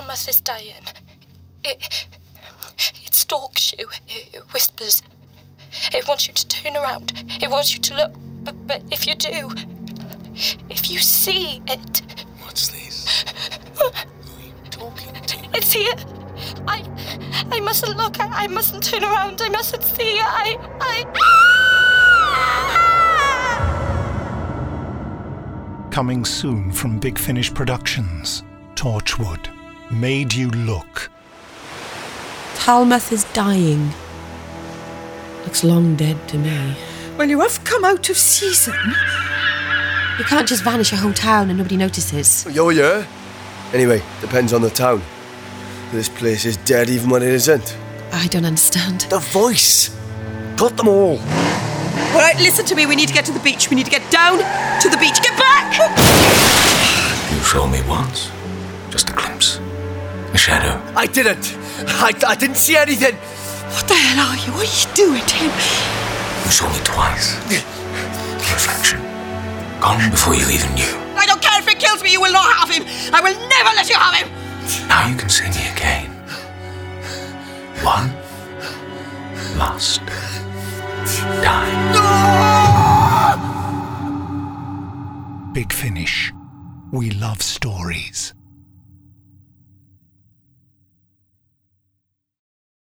Falmouth is dying. It stalks you. It whispers. It wants you to turn around. It wants you to look. But if you do, if you see it... What's this? Who are you talking to? It's here. I mustn't look. I mustn't turn around. I mustn't see. Coming soon from Big Finish Productions, Torchwood, Made You Look. Falmouth is dying. Looks long dead to me. Well, you have come out of season. You can't just vanish a whole town and nobody notices. Oh, yeah? Anyway, depends on the town. This place is dead even when it isn't. I don't understand. The voice! Got them all! All right, listen to me. We need to get to the beach. We need to get down to the beach. Get back! You saw me once. Just a glimpse. A shadow. I didn't! I didn't see anything! What the hell are you? What are you doing, Tim? You saw me twice. A reflection. Gone before you even knew. I don't care if it kills me. You will not have him. I will never let you have him. Now you can see me again. One last time. Big Finish. We love stories.